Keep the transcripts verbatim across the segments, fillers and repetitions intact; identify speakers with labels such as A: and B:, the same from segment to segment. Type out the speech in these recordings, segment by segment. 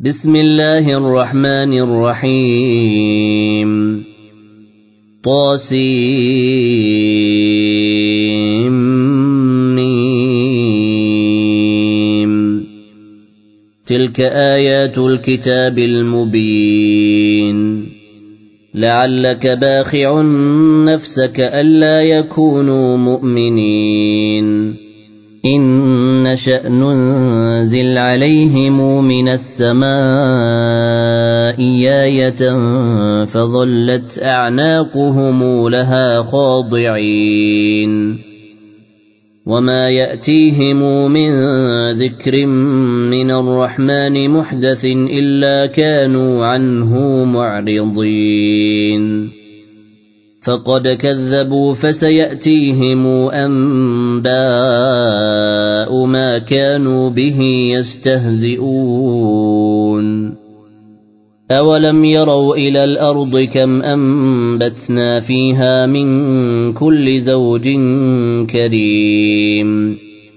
A: بسم الله الرحمن الرحيم طاسيم تلك آيات الكتاب المبين لعلك باخع نفسك ألا يكونوا مؤمنين إن نشأ ننزل عليهم من السماء آية فظلت أعناقهم لها خاضعين وما يأتيهم من ذكر من الرحمن محدث إلا كانوا عنه معرضين فقد كذبوا فسيأتيهم أنباء ما كانوا به يستهزئون أولم يروا إلى الأرض كم أنبتنا فيها من كل زوج كريم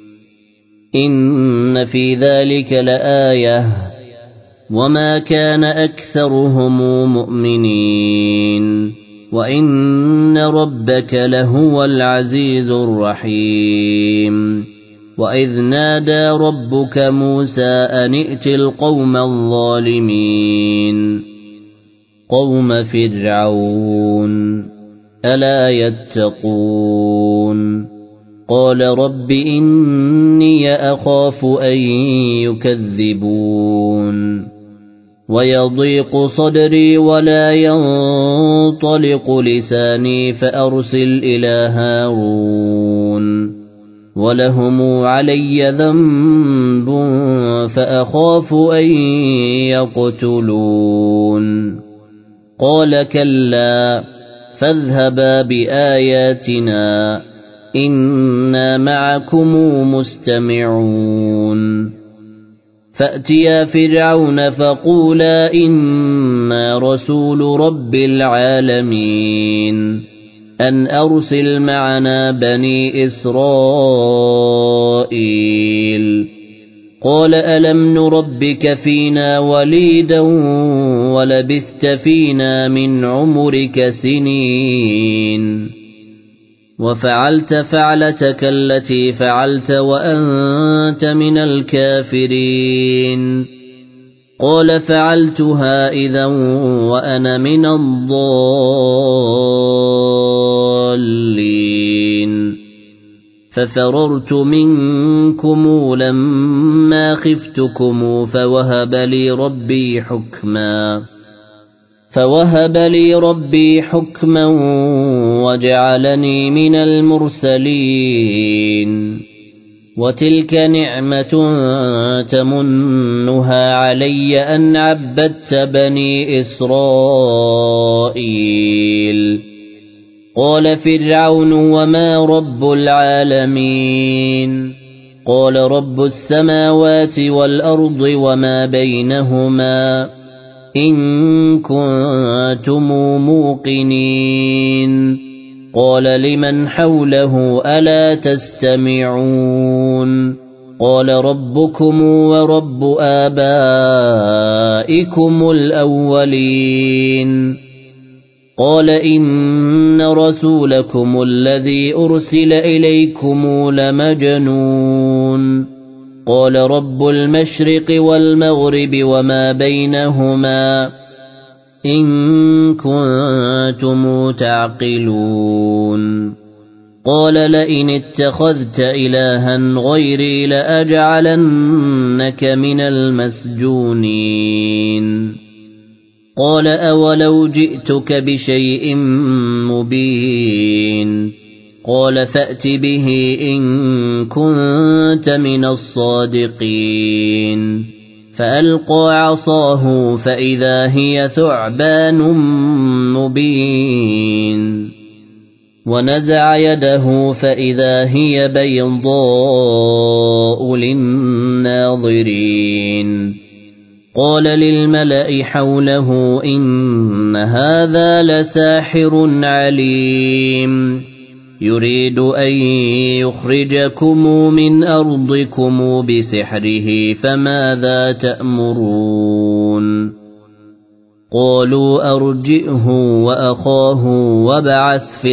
A: إن في ذلك لآية وما كان أكثرهم مؤمنين وإن ربك لهو العزيز الرحيم وإذ نادى ربك موسى أن ائت القوم الظالمين قوم فرعون ألا يتقون قال رب إني أخاف أن يكذبون ويضيق صدري ولا ينطلق لساني فأرسل إلى هارون ولهم علي ذنب فأخاف أن يقتلون قال كلا فاذهبا بآياتنا إنا معكم مستمعون فأتيا فرعون فقولا إنا رسول رب العالمين أن أرسل معنا بني إسرائيل قال ألم نربك فينا وليدا ولبثت فينا من عمرك سنين وفعلت فعلتك التي فعلت وأنت من الكافرين قال فعلتها إذا وأنا من الضالين ففررت منكم لما خفتكم فوهب لي ربي حكما فوهب لي ربي حكما وجعلني من المرسلين وتلك نعمة تمنها علي أن عبدت بني إسرائيل قال فرعون وما رب العالمين قال رب السماوات والأرض وما بينهما إن كنتم موقنين قال لمن حوله ألا تستمعون قال ربكم ورب آبائكم الأولين قال إن رسولكم الذي أرسل إليكم لمجنون قال رب المشرق والمغرب وما بينهما إن كنتم تعقلون قال لئن اتخذت إلها غيري لأجعلنك من المسجونين قال أولو جئتك بشيء مبين قال فأت به إن كنت من الصادقين فألقى عصاه فإذا هي ثعبان مبين ونزع يده فإذا هي بيضاء للناظرين قال للملأ حوله إن هذا لساحر عليم يريد أن يخرجكم من أرضكم بسحره فماذا تأمرون قالوا أرجئه وأخاه وابعث في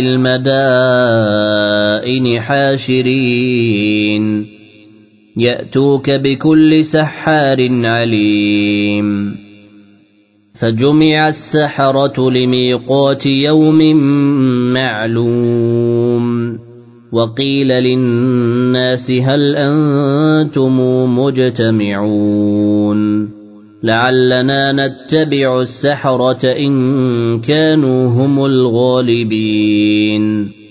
A: المدائن حاشرين يأتوك بكل سحار عليم فجمع السحرة لميقات يوم معلوم وقيل للناس هل أنتم مجتمعون لعلنا نتبع السحرة إن كانوا هم الغالبين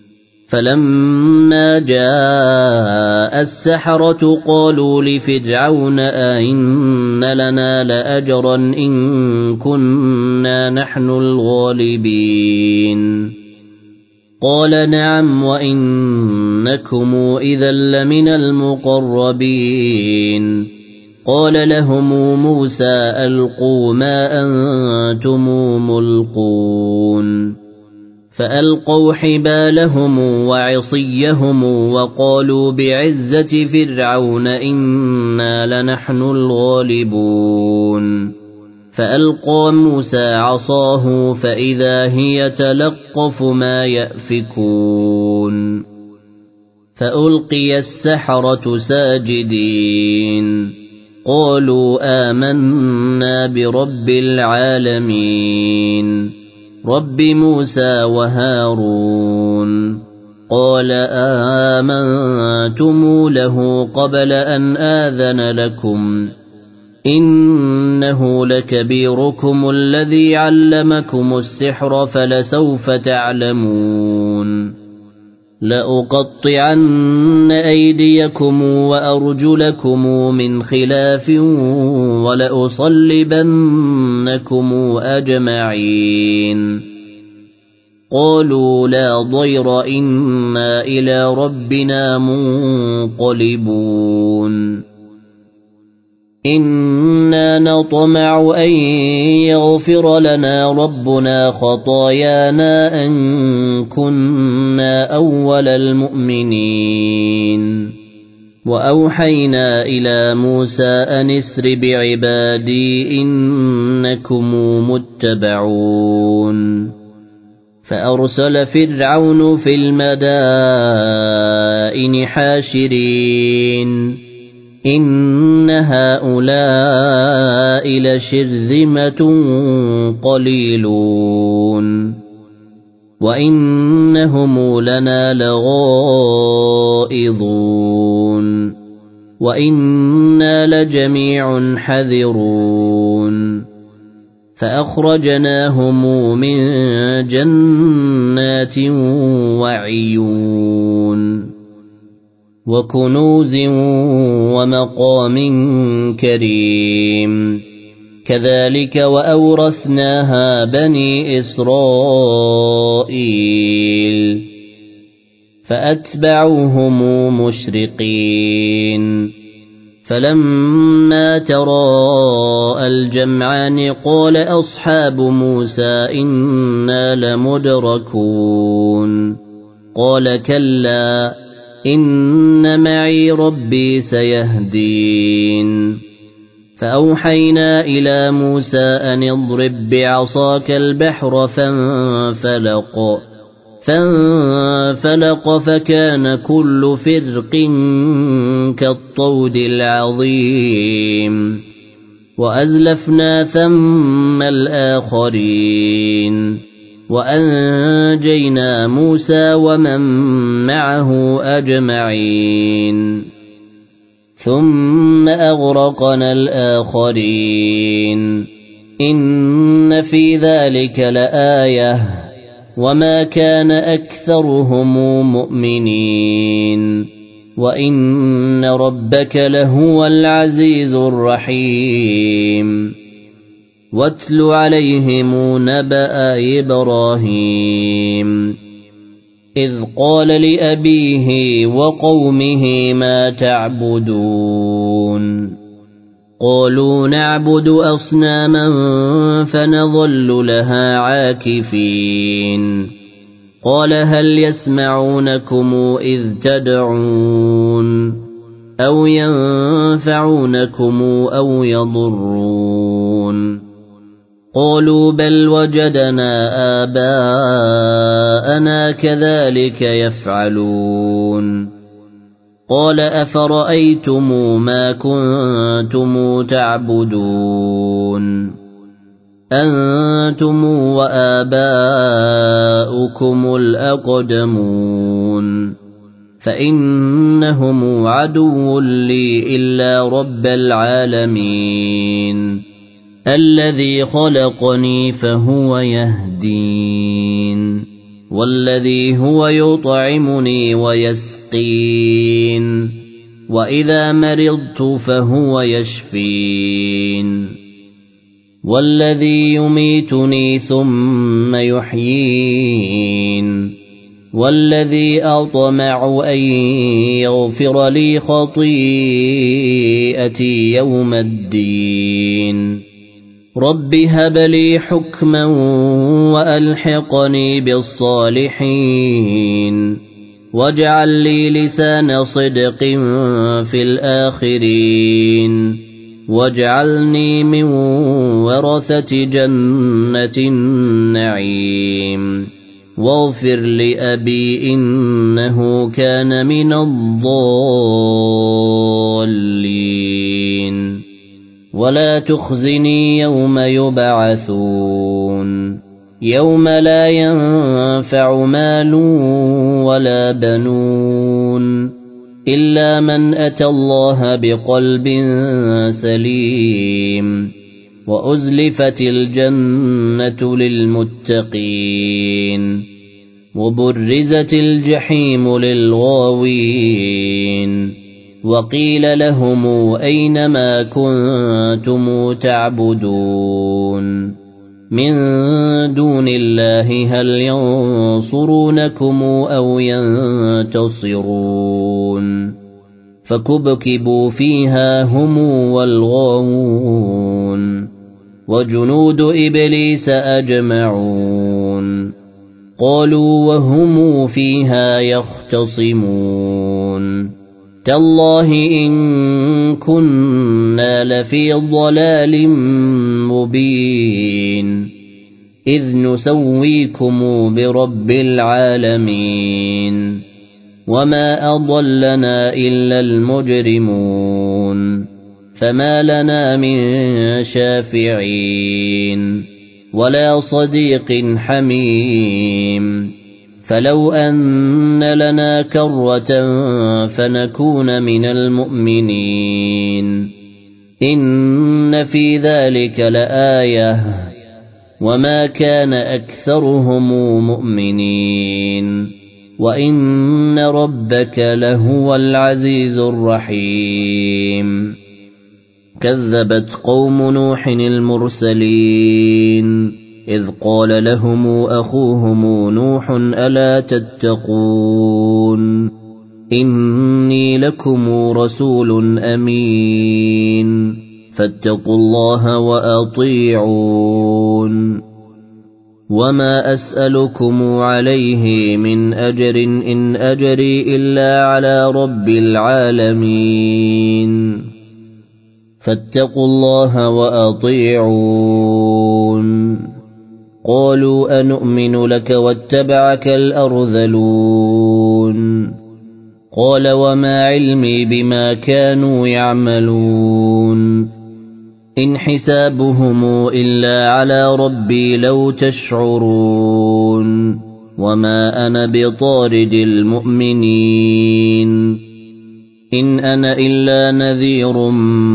A: فلما جاء السحرة قالوا لفرعون أئن لنا لأجرا إن كنا نحن الغالبين قال نعم وإنكم إذا لمن المقربين قال لهم موسى ألقوا ما أنتم ملقون فألقوا حبالهم وعصيهم وقالوا بعزة فرعون إنا لنحن الغالبون فألقى موسى عصاه فإذا هي تلقف ما يأفكون فألقي السحرة ساجدين قالوا آمنا برب العالمين رب موسى وهارون قال آمنتم له قبل أن آذن لكم إنه لكبيركم الذي علمكم السحر فلسوف تعلمون لأقطعن أيديكم وأرجلكم من خلاف ولأصلبنكم أجمعين قالوا لا ضير إنا إلى ربنا منقلبون إنا نطمع أن يغفر لنا ربنا خطايانا أن كنا أول المؤمنين وأوحينا إلى موسى أن اسر بعبادي إنكم متبعون فأرسل فرعون في المدائن حاشرين إن هؤلاء لشرذمة قليلون وإنهم لنا لغائظون وإنا لجميع حذرون فأخرجناهم من جنات وعيون وكنوز ومقام كريم كذلك وأورثناها بني إسرائيل فأتبعوهم مشرقين فلما تراءى الجمعان قال أصحاب موسى إنا لمدركون قال كلا إن معي ربي سيهدين فأوحينا إلى موسى أن اضرب بعصاك البحر فانفلق فانفلق فكان كل فرق كالطود العظيم وأزلفنا ثم الآخرين وأنجينا موسى ومن معه أجمعين ثم أغرقنا الآخرين إن في ذلك لآية وما كان أكثرهم مؤمنين وإن ربك لهو العزيز الرحيم واتل عليهم نبأ إبراهيم إذ قال لأبيه وقومه ما تعبدون قالوا نعبد أصناما فنظل لها عاكفين قال هل يسمعونكم إذ تدعون أو ينفعونكم أو يضرون قالوا بل وجدنا آباءنا كذلك يفعلون قال أفرأيتم ما كنتم تعبدون أنتم وآباؤكم الأقدمون فإنهم عدو لي إلا رب العالمين الذي خلقني فهو يهدين والذي هو يطعمني ويسقين وإذا مرضت فهو يشفين والذي يميتني ثم يحيين والذي أطمع أن يغفر لي خطيئتي يوم الدين رب هب لي حكما وألحقني بالصالحين واجعل لي لسان صدق في الآخرين واجعلني من ورثة جنة النعيم واغفر لأبي إنه كان من الضالين ولا تخزني يوم يبعثون يوم لا ينفع مال ولا بنون إلا من أتى الله بقلب سليم وأزلفت الجنة للمتقين وبرزت الجحيم للغاوين وقيل لهم أين ما كنتم تعبدون من دون الله هل ينصرونكم أو ينتصرون فكبكبوا فيها هم والغاوون وجنود إبليس أجمعون قالوا وهم فيها يختصمون تالله إن كنا لفي ضلال مبين إذ نسويكم برب العالمين وما أضلنا إلا المجرمون فما لنا من شافعين ولا صديق حميم فلو أن لنا كرة فنكون من المؤمنين إن في ذلك لآية وما كان أكثرهم مؤمنين وإن ربك لهو العزيز الرحيم كذبت قوم نوح المرسلين إذ قال لهم أخوهم نوح ألا تتقون إني لكم رسول أمين فاتقوا الله وأطيعون وما أسألكم عليه من أجر إن أجري إلا على رب العالمين فاتقوا الله وأطيعون قالوا أنؤمن لك واتبعك الأرذلون قال وما علمي بما كانوا يعملون إن حسابهم إلا على ربي لو تشعرون وما أنا بطارد المؤمنين إن أنا إلا نذير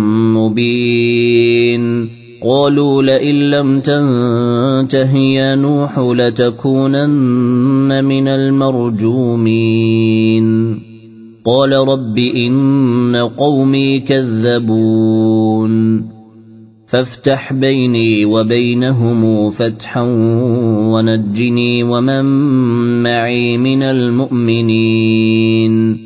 A: مبين قالوا لئن لم تنته يا نوح لتكونن من المرجومين قال رب إن قومي كذبون فافتح بيني وبينهم فتحا ونجني ومن معي من المؤمنين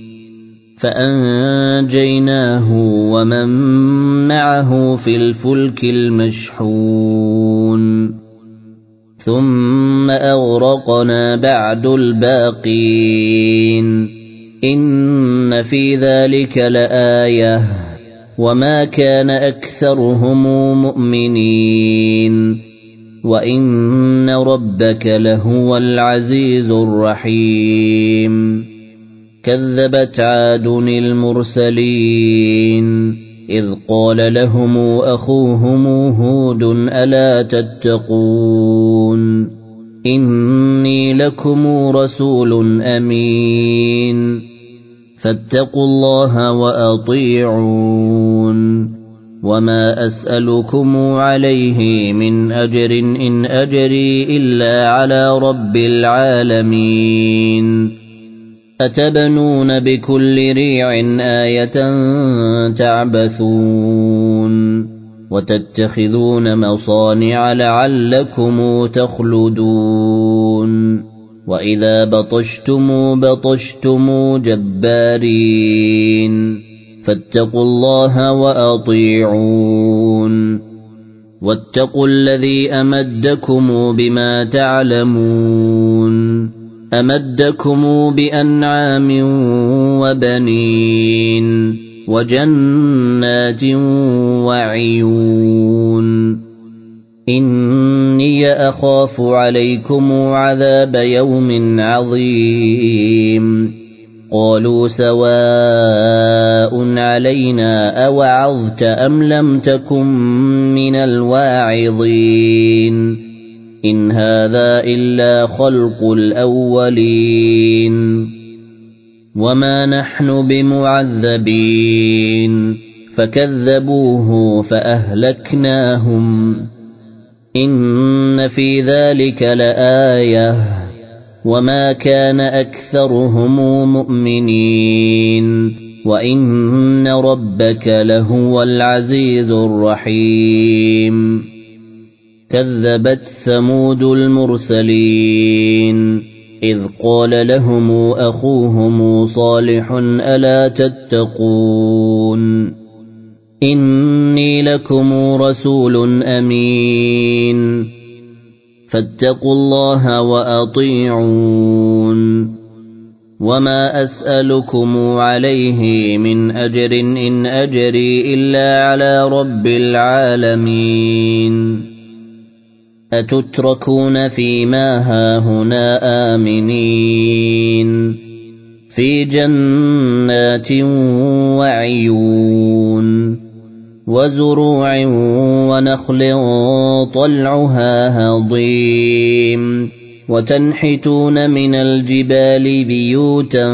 A: فأنجيناه ومن معه في الفلك المشحون ثم أغرقنا بعد الباقين إن في ذلك لآية وما كان أكثرهم مؤمنين وإن ربك لهو العزيز الرحيم كذبت عاد المرسلين إذ قال لهم أخوهم هود ألا تتقون إني لكم رسول أمين فاتقوا الله وأطيعون وما أسألكم عليه من أجر إن أجري إلا على رب العالمين أتبنون بكل ريع آية تعبثون وتتخذون مصانع لعلكم تخلدون وإذا بطشتم بطشتم جبارين فاتقوا الله وأطيعون واتقوا الذي أمدكم بما تعلمون أمدكم بأنعام وبنين وجنات وعيون إني أخاف عليكم عذاب يوم عظيم قالوا سواء علينا أوعظت أم لم تكن من الواعظين إن هذا إلا خلق الأولين وما نحن بمعذبين فكذبوه فأهلكناهم إن في ذلك لآية وما كان أكثرهم مؤمنين وإن ربك لهو العزيز الرحيم كذبت ثمود المرسلين إذ قال لهم أخوهم صالح ألا تتقون إني لكم رسول أمين فاتقوا الله وأطيعون وما أسألكم عليه من أجر إن أجري إلا على رب العالمين أتتركون فيما هاهنا آمنين في جنات وعيون وزروع ونخل طلعها هضيم وتنحتون من الجبال بيوتا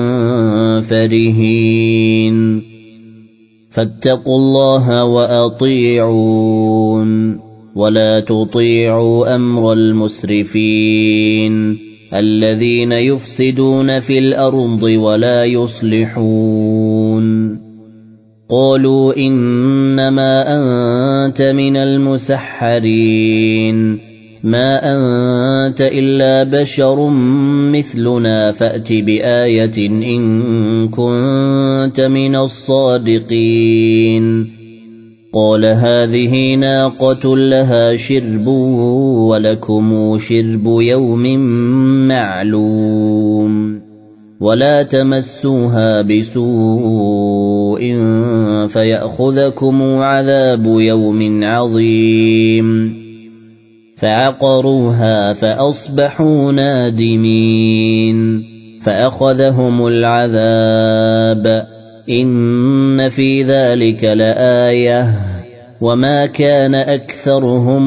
A: فرهين فاتقوا الله وأطيعون ولا تطيعوا أمر المسرفين الذين يفسدون في الأرض ولا يصلحون قالوا إنما أنت من المسحرين ما أنت إلا بشر مثلنا فأت بآية إن كنت من الصادقين قال هذه ناقة لها شرب ولكم شرب يوم معلوم ولا تمسوها بسوء فيأخذكم عذاب يوم عظيم فعقروها فأصبحوا نادمين فأخذهم العذاب إن في ذلك لآية وما كان أكثرهم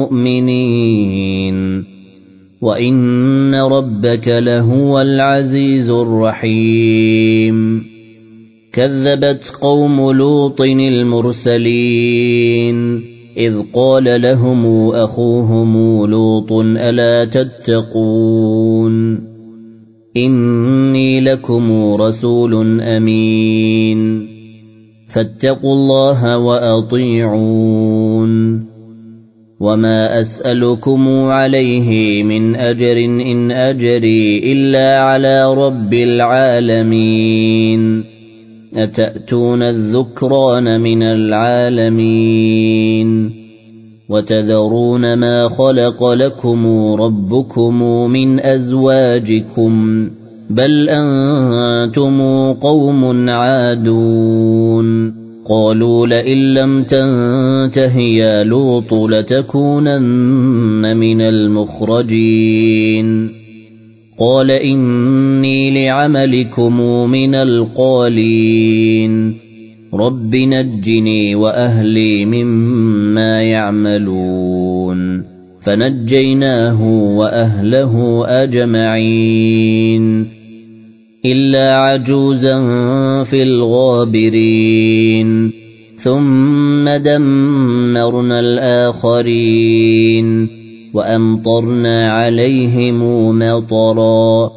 A: مؤمنين وإن ربك لهو العزيز الرحيم كذبت قوم لوط المرسلين إذ قال لهم أخوهم لوط ألا تتقون إني لكم رسول أمين فاتقوا الله وأطيعون وما أسألكم عليه من أجر إن أجري إلا على رب العالمين أتأتون الذكران من العالمين وتذرون ما خلق لكم ربكم من أزواجكم بل أنتم قوم عادون قالوا لئن لم تنته يا لوط لتكونن من المخرجين قال إني لعملكم من القالين رب نجني وأهلي مما يعملون فنجيناه وأهله أجمعين إلا عجوزا في الغابرين ثم دمرنا الآخرين وأمطرنا عليهم مطرا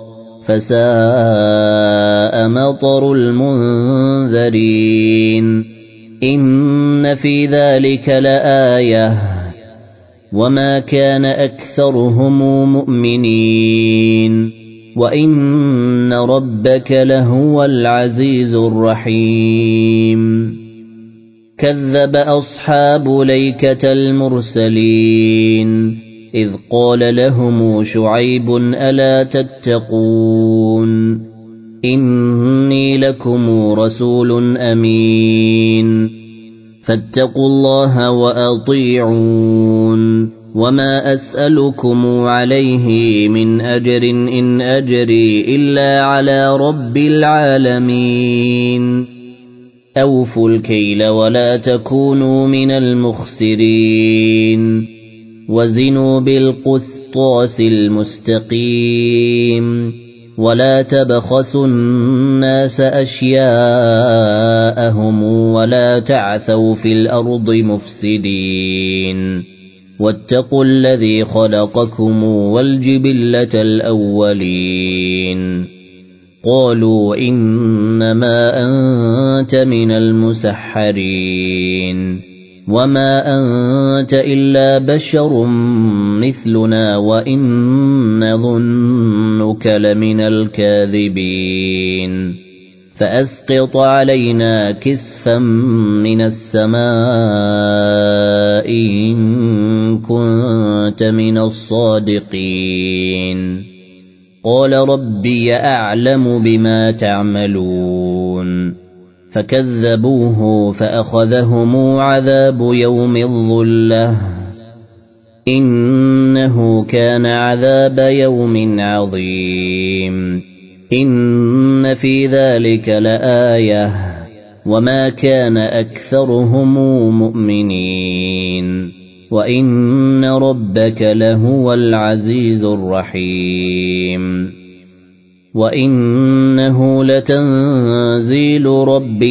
A: فساء مطر المنذرين إن في ذلك لآية وما كان أكثرهم مؤمنين وإن ربك لهو العزيز الرحيم كذب أصحاب ليكة المرسلين إذ قال لهم شعيب ألا تتقون إني لكم رسول أمين فاتقوا الله وأطيعون وما أسألكم عليه من أجر إن أجري إلا على رب العالمين أوفوا الكيل ولا تكونوا من المخسرين وزنوا بالقسطاس المستقيم ولا تبخسوا الناس أشياءهم ولا تعثوا في الأرض مفسدين واتقوا الذي خلقكم والجبلة الأولين قالوا إنما أنت من المسحرين وما أنت إلا بشر مثلنا وإن نظنك لمن الكاذبين فأسقط علينا كسفا من السماء إن كنت من الصادقين قال ربي أعلم بما تعملون فكذبوه فأخذهم عذاب يوم الظلة إنه كان عذاب يوم عظيم إن في ذلك لآية وما كان أكثرهم مؤمنين وإن ربك لهو العزيز الرحيم وإنه لتنزيل رب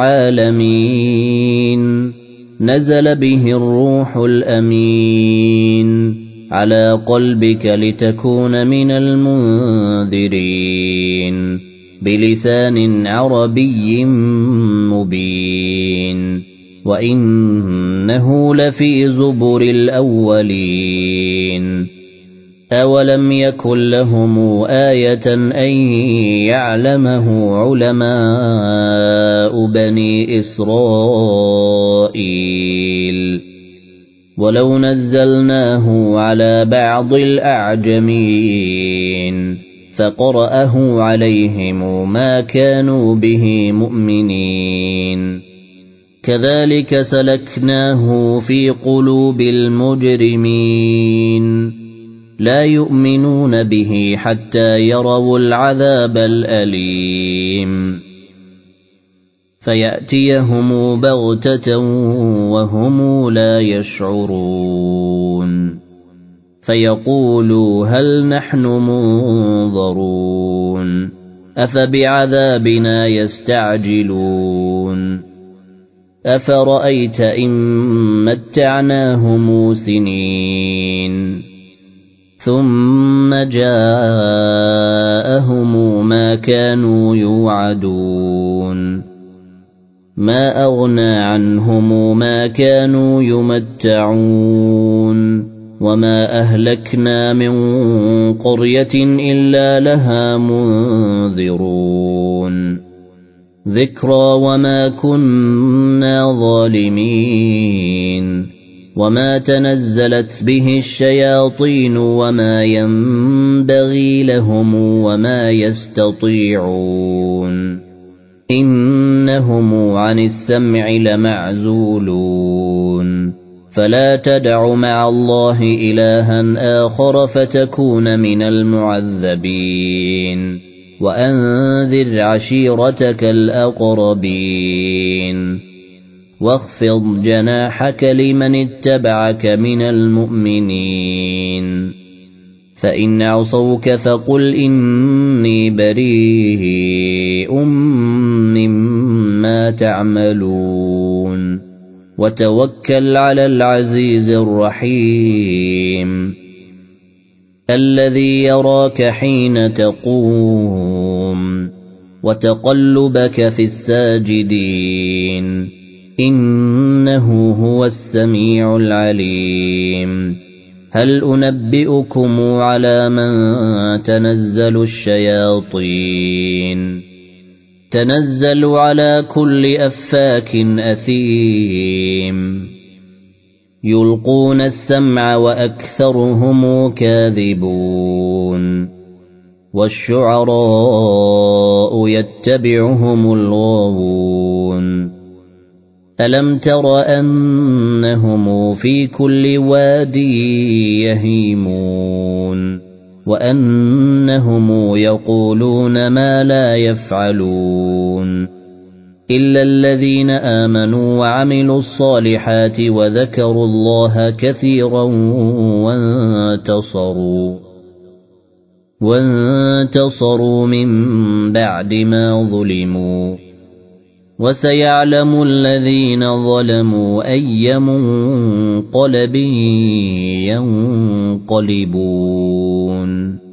A: العالمين نزل به الروح الأمين على قلبك لتكون من المنذرين بلسان عربي مبين وإنه لفي زبر الأولين أولم يكن لهم آية أن يعلمه علماء بني إسرائيل ولو نزلناه على بعض الأعجمين فقرأه عليهم ما كانوا به مؤمنين كذلك سلكناه في قلوب المجرمين لا يؤمنون به حتى يروا العذاب الأليم فيأتيهم بغتة وهم لا يشعرون فيقولوا هل نحن منظرون أفبعذابنا يستعجلون أفرأيت إن متعناهم سنين ثم جاءهم ما كانوا يوعدون ما أغنى عنهم ما كانوا يمتعون وما أهلكنا من قرية إلا لها منذرون ذكرى وما كنا ظالمين وما تنزلت به الشياطين وما ينبغي لهم وما يستطيعون إنهم عن السمع لمعزولون فلا تدع مع الله إلها آخر فتكون من المعذبين وأنذر عشيرتك الأقربين واخفض جناحك لمن اتبعك من المؤمنين فإن عصوك فقل إني بريء مما تعملون وتوكل على العزيز الرحيم الذي يراك حين تقوم وتقلبك في الساجدين إنه هو السميع العليم هل أنبئكم على من تنزل الشياطين تنزل على كل أفاك أثيم يلقون السمع وأكثرهم كاذبون والشعراء يتبعهم الغاوون ألم تر أنهم في كل واد يهيمون وأنهم يقولون ما لا يفعلون إلا الذين آمنوا وعملوا الصالحات وذكروا الله كثيرا وانتصروا وانتصروا من بعد ما ظلموا وسيعلم الذين ظلموا أي منقلب ينقلبون